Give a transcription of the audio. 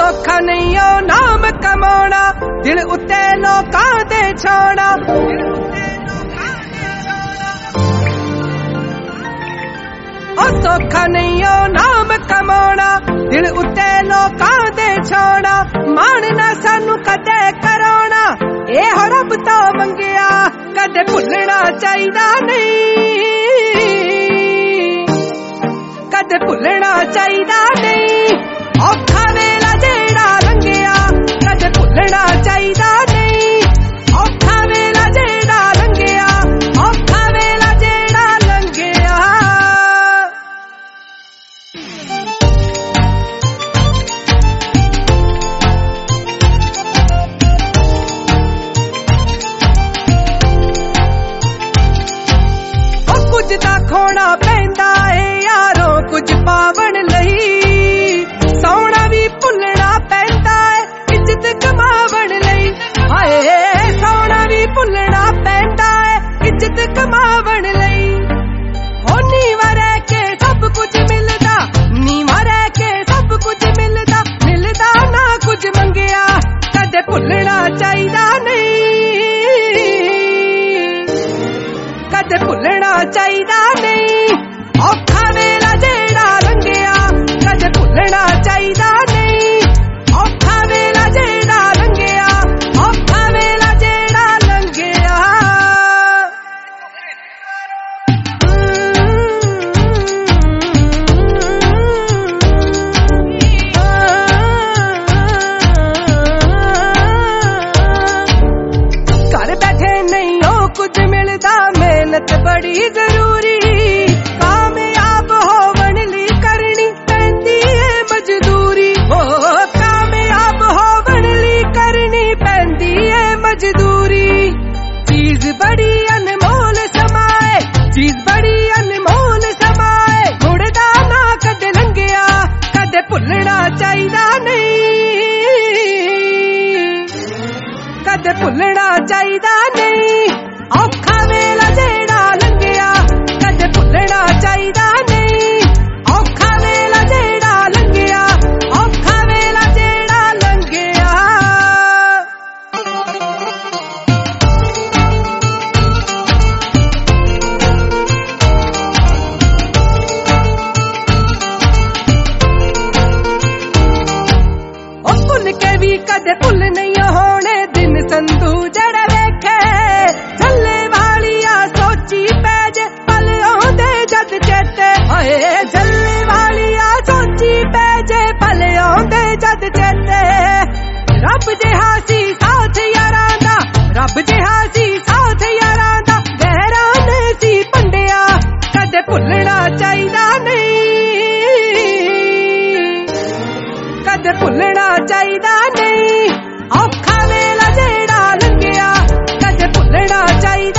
सौखा नहीं ओ नाम कमाना, दिल उत्ते लोकां दे छाना। ओ सौखा नहीं ओ नाम कमाना, दिल उत्ते लोकां दे छाना। मान ना सानू कदे कराना, एह रब तो मंगिया कदे भुलना चाहिदा नहीं, कदे भुलना चाहिदा नहीं। औखा वेला जेड़ा लंघिया कदे भुलना चाहिदा नहीं, औखा वेला जेड़ा लंघिया, औखा वेला जेड़ा लंघिया। ओ कुछ तां खोना पैंदा है यारों कुछ पावण लई, सौना भी भुलना पैंदा है इज्जत कमावण लई। हाय सौना भी भुलना पैंदा है इज्जत कमावण लई। हो नीवा रह के सब कुछ मिलदा, नीवा रह के सब कुछ मिलदा, मिलदा ना कुछ मंगिया कदे भुलना चाहिदा नहीं, कदे भुलना चाहिदा नहीं। औखा वेला जेड़ा लंघिया कदे भुलना चाहिदा नहीं, औखा वेला जेड़ा लंघिया, औखा वेला जेड़ा लंघिया। घर बैठे नहीं हो कुछ मिलदा, मेहनत बड़ी जरूरी, कामयाब होवण लई करनी पैंदी है मजदूरी। हो कामयाब होवण लई करनी पैंदी है मजदूरी। चीज बड़ी अनमोल समाए, चीज बड़ी अनमोल समाए, मुड़दा ना कदे लंघिया कदे भुलना चाहिदा नहीं, कदे भुलना चाहिदा नहीं। औखा वेला जेड़ा लंघिया कदे भुलना चाहिदा नहीं, औखा वेला जेड़ा लंघिया, औखा वेला जेड़ा लंघिया। ओ भुल के भी कदे भुल नहीं होने दिन संधू जड़े वेखे, झल्ले वालिया सोची पै जे पल आउंदे जद चेते। हाय झल्ले वालिया सोची पै जे पल आउंदे जद चेते। रब जिहा सी साथ यारां दा, रब जिहा सी साथ यारां दा, गैरां ने सी भंडिया कदे भुलना चाहिदा नहीं, कदे भुलना चाहिदा नहीं। औखा वेला जेड़ा लंघिया कदे भुलना चाहिदा